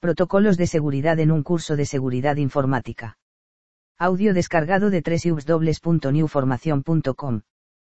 Protocolos de seguridad en un curso de seguridad informática. Audio descargado de www.newformacion.com.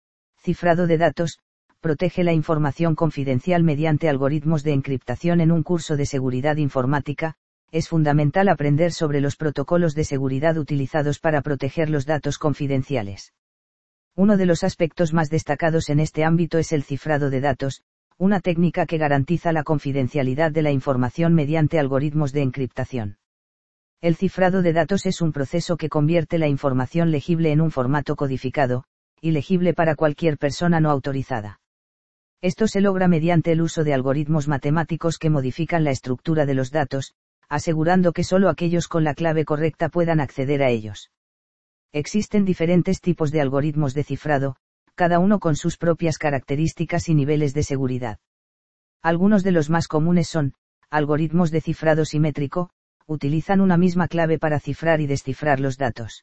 Cifrado de datos, protege la información confidencial mediante algoritmos de encriptación en un curso de seguridad informática. Es fundamental aprender sobre los protocolos de seguridad utilizados para proteger los datos confidenciales. Uno de los aspectos más destacados en este ámbito es el cifrado de datos, una técnica que garantiza la confidencialidad de la información mediante algoritmos de encriptación. El cifrado de datos es un proceso que convierte la información legible en un formato codificado, y legible para cualquier persona no autorizada. Esto se logra mediante el uso de algoritmos matemáticos que modifican la estructura de los datos, asegurando que solo aquellos con la clave correcta puedan acceder a ellos. Existen diferentes tipos de algoritmos de cifrado, cada uno con sus propias características y niveles de seguridad. Algunos de los más comunes son, algoritmos de cifrado simétrico, utilizan una misma clave para cifrar y descifrar los datos.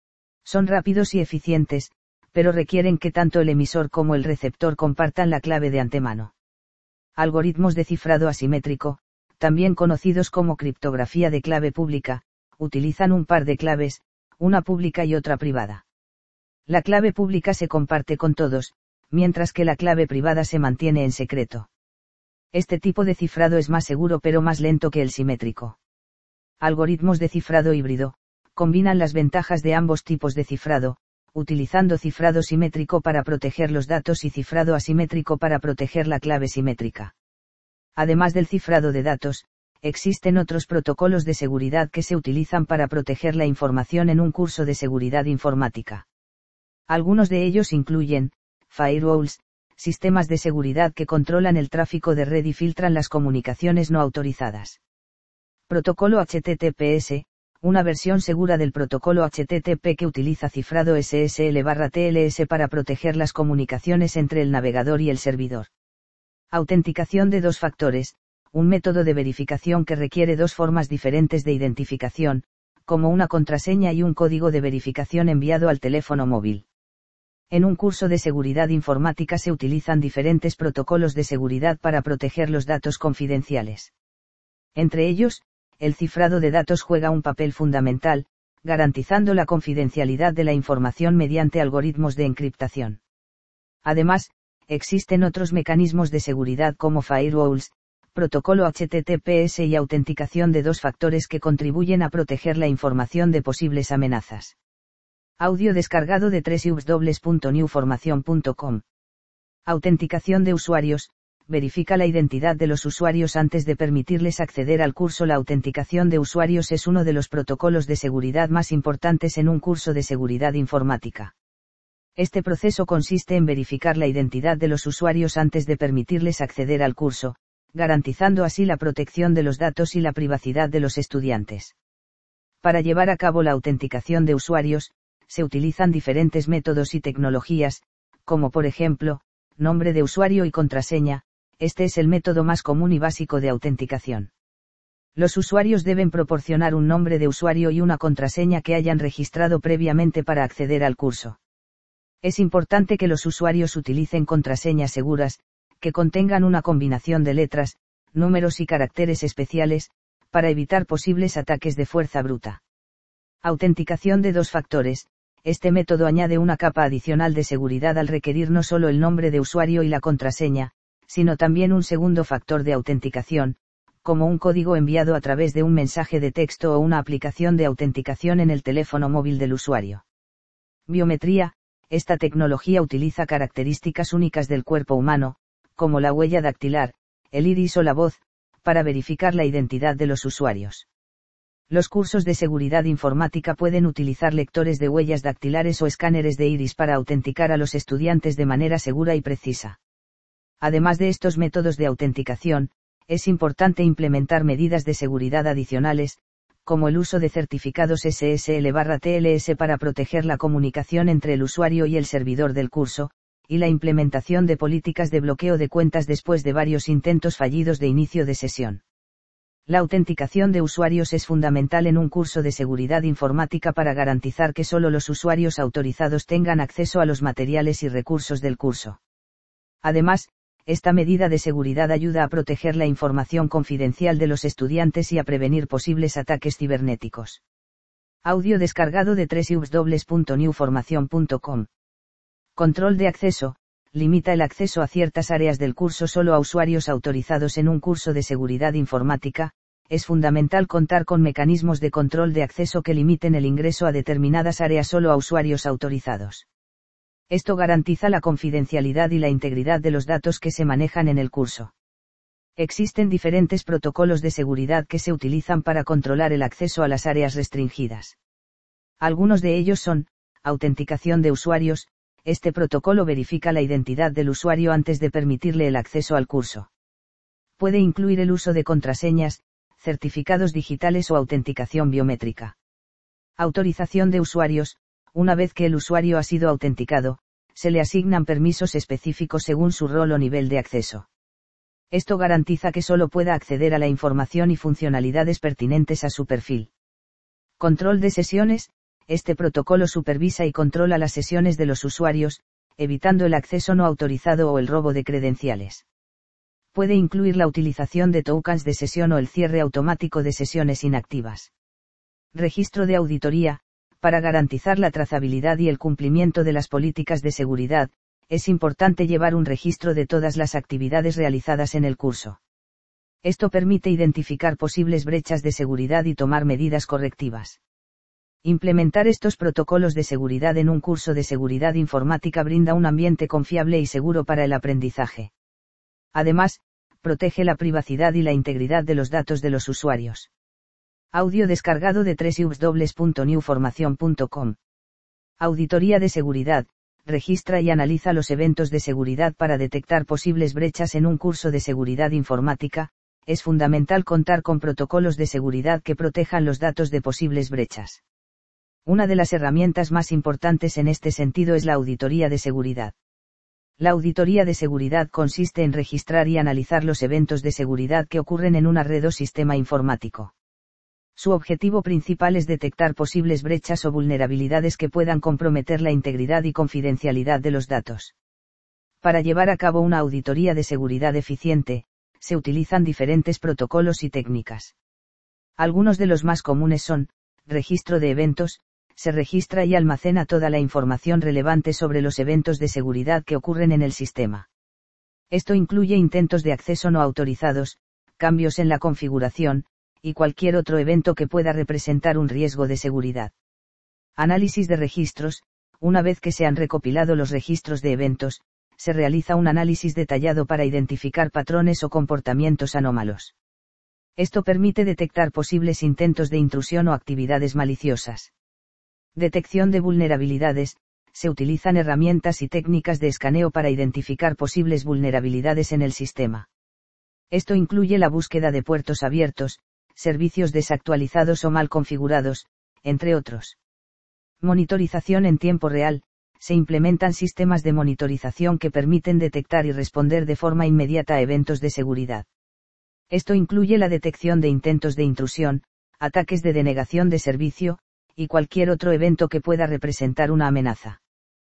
Son rápidos y eficientes, pero requieren que tanto el emisor como el receptor compartan la clave de antemano. Algoritmos de cifrado asimétrico, también conocidos como criptografía de clave pública, utilizan un par de claves, una pública y otra privada. La clave pública se comparte con todos, mientras que la clave privada se mantiene en secreto. Este tipo de cifrado es más seguro pero más lento que el simétrico. Algoritmos de cifrado híbrido, combinan las ventajas de ambos tipos de cifrado, utilizando cifrado simétrico para proteger los datos y cifrado asimétrico para proteger la clave simétrica. Además del cifrado de datos, existen otros protocolos de seguridad que se utilizan para proteger la información en un curso de seguridad informática. Algunos de ellos incluyen, firewalls, sistemas de seguridad que controlan el tráfico de red y filtran las comunicaciones no autorizadas. Protocolo HTTPS, una versión segura del protocolo HTTP que utiliza cifrado SSL/TLS para proteger las comunicaciones entre el navegador y el servidor. Autenticación de dos factores, un método de verificación que requiere dos formas diferentes de identificación, como una contraseña y un código de verificación enviado al teléfono móvil. En un curso de seguridad informática se utilizan diferentes protocolos de seguridad para proteger los datos confidenciales. Entre ellos, el cifrado de datos juega un papel fundamental, garantizando la confidencialidad de la información mediante algoritmos de encriptación. Además, existen otros mecanismos de seguridad como firewalls, protocolo HTTPS y autenticación de dos factores que contribuyen a proteger la información de posibles amenazas. Audio descargado de www.newformacion.com. Autenticación de usuarios. Verifica la identidad de los usuarios antes de permitirles acceder al curso. La autenticación de usuarios es uno de los protocolos de seguridad más importantes en un curso de seguridad informática. Este proceso consiste en verificar la identidad de los usuarios antes de permitirles acceder al curso, garantizando así la protección de los datos y la privacidad de los estudiantes. Para llevar a cabo la autenticación de usuarios, se utilizan diferentes métodos y tecnologías, como por ejemplo, nombre de usuario y contraseña. Este es el método más común y básico de autenticación. Los usuarios deben proporcionar un nombre de usuario y una contraseña que hayan registrado previamente para acceder al curso. Es importante que los usuarios utilicen contraseñas seguras, que contengan una combinación de letras, números y caracteres especiales, para evitar posibles ataques de fuerza bruta. Autenticación de dos factores. Este método añade una capa adicional de seguridad al requerir no solo el nombre de usuario y la contraseña, sino también un segundo factor de autenticación, como un código enviado a través de un mensaje de texto o una aplicación de autenticación en el teléfono móvil del usuario. Biometría. Esta tecnología utiliza características únicas del cuerpo humano, como la huella dactilar, el iris o la voz, para verificar la identidad de los usuarios. Los cursos de seguridad informática pueden utilizar lectores de huellas dactilares o escáneres de iris para autenticar a los estudiantes de manera segura y precisa. Además de estos métodos de autenticación, es importante implementar medidas de seguridad adicionales, como el uso de certificados SSL/TLS para proteger la comunicación entre el usuario y el servidor del curso, y la implementación de políticas de bloqueo de cuentas después de varios intentos fallidos de inicio de sesión. La autenticación de usuarios es fundamental en un curso de seguridad informática para garantizar que solo los usuarios autorizados tengan acceso a los materiales y recursos del curso. Además, Esta medida de seguridad ayuda a proteger la información confidencial de los estudiantes y a prevenir posibles ataques cibernéticos. Audio descargado de www.newformacion.com. Control de acceso. Limita el acceso a ciertas áreas del curso solo a usuarios autorizados en un curso de seguridad informática. Es fundamental contar con mecanismos de control de acceso que limiten el ingreso a determinadas áreas solo a usuarios autorizados. Esto garantiza la confidencialidad y la integridad de los datos que se manejan en el curso. Existen diferentes protocolos de seguridad que se utilizan para controlar el acceso a las áreas restringidas. Algunos de ellos son: autenticación de usuarios. Este protocolo verifica la identidad del usuario antes de permitirle el acceso al curso. Puede incluir el uso de contraseñas, certificados digitales o autenticación biométrica. Autorización de usuarios. Una vez que el usuario ha sido autenticado, se le asignan permisos específicos según su rol o nivel de acceso. Esto garantiza que solo pueda acceder a la información y funcionalidades pertinentes a su perfil. Control de sesiones. Este protocolo supervisa y controla las sesiones de los usuarios, evitando el acceso no autorizado o el robo de credenciales. Puede incluir la utilización de tokens de sesión o el cierre automático de sesiones inactivas. Registro de auditoría. Para garantizar la trazabilidad y el cumplimiento de las políticas de seguridad, es importante llevar un registro de todas las actividades realizadas en el curso. Esto permite identificar posibles brechas de seguridad y tomar medidas correctivas. Implementar estos protocolos de seguridad en un curso de seguridad informática brinda un ambiente confiable y seguro para el aprendizaje. Además, protege la privacidad y la integridad de los datos de los usuarios. Audio descargado de www.newformacion.com. Auditoría de seguridad. Registra y analiza los eventos de seguridad para detectar posibles brechas en un curso de seguridad informática. Es fundamental contar con protocolos de seguridad que protejan los datos de posibles brechas. Una de las herramientas más importantes en este sentido es la auditoría de seguridad. La auditoría de seguridad consiste en registrar y analizar los eventos de seguridad que ocurren en una red o sistema informático. Su objetivo principal es detectar posibles brechas o vulnerabilidades que puedan comprometer la integridad y confidencialidad de los datos. Para llevar a cabo una auditoría de seguridad eficiente, se utilizan diferentes protocolos y técnicas. Algunos de los más comunes son: registro de eventos. Se registra y almacena toda la información relevante sobre los eventos de seguridad que ocurren en el sistema. Esto incluye intentos de acceso no autorizados, cambios en la configuración, y cualquier otro evento que pueda representar un riesgo de seguridad. Análisis de registros. Una vez que se han recopilado los registros de eventos, se realiza un análisis detallado para identificar patrones o comportamientos anómalos. Esto permite detectar posibles intentos de intrusión o actividades maliciosas. Detección de vulnerabilidades. Se utilizan herramientas y técnicas de escaneo para identificar posibles vulnerabilidades en el sistema. Esto incluye la búsqueda de puertos abiertos, servicios desactualizados o mal configurados, entre otros. Monitorización en tiempo real. Se implementan sistemas de monitorización que permiten detectar y responder de forma inmediata a eventos de seguridad. Esto incluye la detección de intentos de intrusión, ataques de denegación de servicio, y cualquier otro evento que pueda representar una amenaza.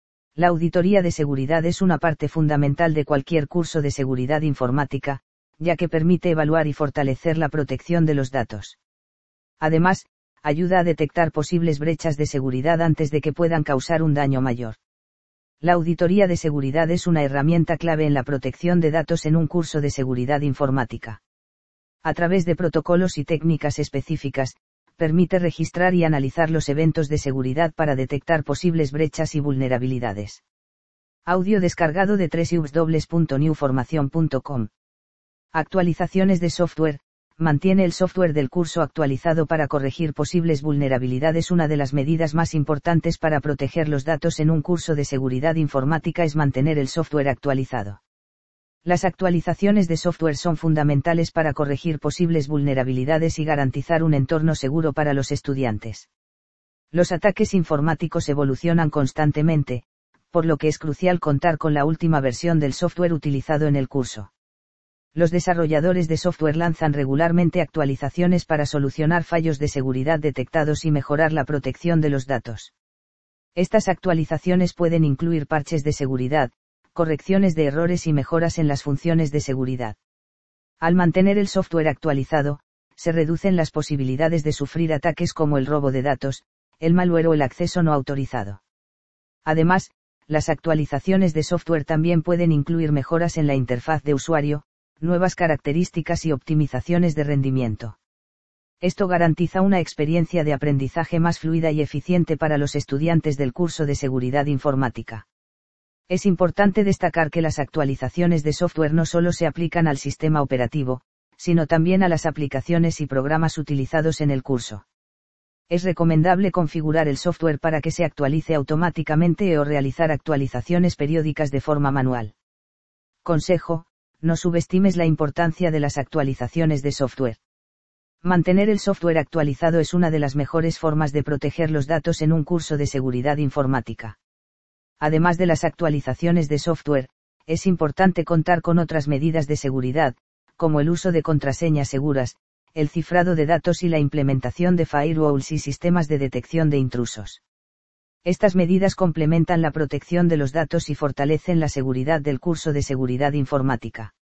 La auditoría de seguridad es una parte fundamental de cualquier curso de seguridad informática, ya que permite evaluar y fortalecer la protección de los datos. Además, ayuda a detectar posibles brechas de seguridad antes de que puedan causar un daño mayor. La auditoría de seguridad es una herramienta clave en la protección de datos en un curso de seguridad informática. A través de protocolos y técnicas específicas, permite registrar y analizar los eventos de seguridad para detectar posibles brechas y vulnerabilidades. Audio descargado de www.newformacion.com. Actualizaciones de software. Mantiene el software del curso actualizado para corregir posibles vulnerabilidades. Una de las medidas más importantes para proteger los datos en un curso de seguridad informática es mantener el software actualizado. Las actualizaciones de software son fundamentales para corregir posibles vulnerabilidades y garantizar un entorno seguro para los estudiantes. Los ataques informáticos evolucionan constantemente, por lo que es crucial contar con la última versión del software utilizado en el curso. Los desarrolladores de software lanzan regularmente actualizaciones para solucionar fallos de seguridad detectados y mejorar la protección de los datos. Estas actualizaciones pueden incluir parches de seguridad, correcciones de errores y mejoras en las funciones de seguridad. Al mantener el software actualizado, se reducen las posibilidades de sufrir ataques como el robo de datos, el malware o el acceso no autorizado. Además, las actualizaciones de software también pueden incluir mejoras en la interfaz de usuario, nuevas características y optimizaciones de rendimiento. Esto garantiza una experiencia de aprendizaje más fluida y eficiente para los estudiantes del curso de seguridad informática. Es importante destacar que las actualizaciones de software no solo se aplican al sistema operativo, sino también a las aplicaciones y programas utilizados en el curso. Es recomendable configurar el software para que se actualice automáticamente o realizar actualizaciones periódicas de forma manual. Consejo: no subestimes la importancia de las actualizaciones de software. Mantener el software actualizado es una de las mejores formas de proteger los datos en un curso de seguridad informática. Además de las actualizaciones de software, es importante contar con otras medidas de seguridad, como el uso de contraseñas seguras, el cifrado de datos y la implementación de firewalls y sistemas de detección de intrusos. Estas medidas complementan la protección de los datos y fortalecen la seguridad del curso de seguridad informática.